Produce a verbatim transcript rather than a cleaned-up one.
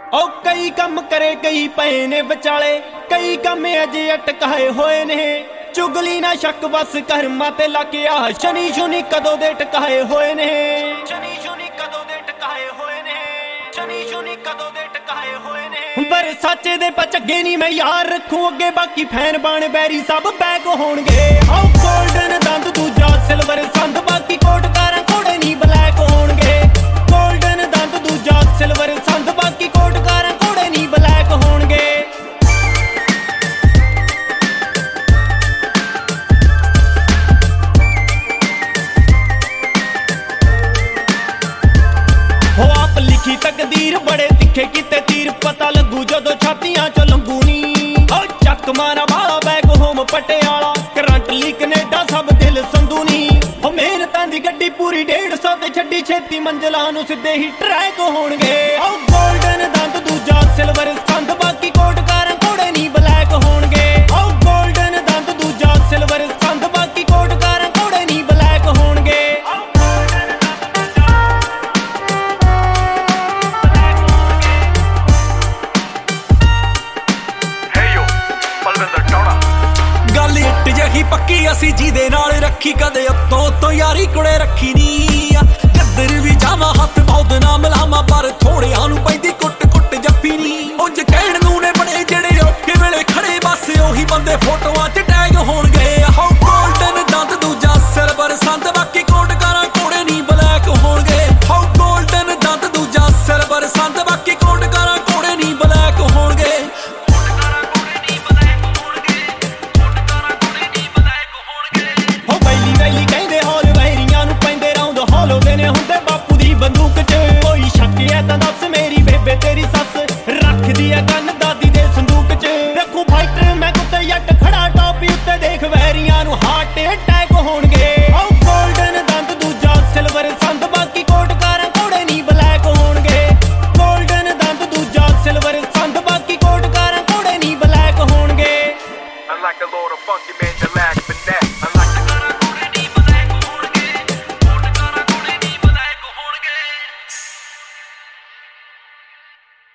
ओ कई कम करे कई पए ने विचाले, कई कम अजे अटकाए होए ने। चुगली ना शक बस कर्मा ते लाके आ, शनि शुनी कदों दे टकाए होए ने। शनि शुनी कदों दे टकाए होए ने, शनि शुनी कदों दे टकाए होए ने। पर सच्चे दे पचगे नहीं मैं यार रखूं अगे, बाकी फैन बाण बैरी सब बैक होणगे। ओ गोल्डन दंद दूजा सिल्वर संद, बाकी कोटकारां घोड़े नहीं ब्लैक होणगे। गोल्डन दंद दूजा सिल्वर संद, बाकी कोटकारां घोड़े नहीं ब्लैक होणगे। हो आप लिखी तकदीर बड़े तिखे किते तीर, पता लगू जदों छातियां चो लंघू नी। ओ चक मारा बाला back home Patiala, currently Canada सब दिल संधू नी। हो मेहनतां दी गड्डी पूरी डेढ़ सौ ते छड्डी छेती मंजिलां नूं सिद्धे ही ट्रैक होणगे। ओ गोल्डन दंद दूजा सिल्वर संद, बाकी कोटकारां घोड़े नहीं ब्लैक होणगे। ओ गोल्डन दंद दूजा सिल्वर संद, बाकी कोटकारां घोड़े नहीं ब्लैक होणगे। गल इट जही पक्की असी जिहदे नाल रखी, कदे उत्तों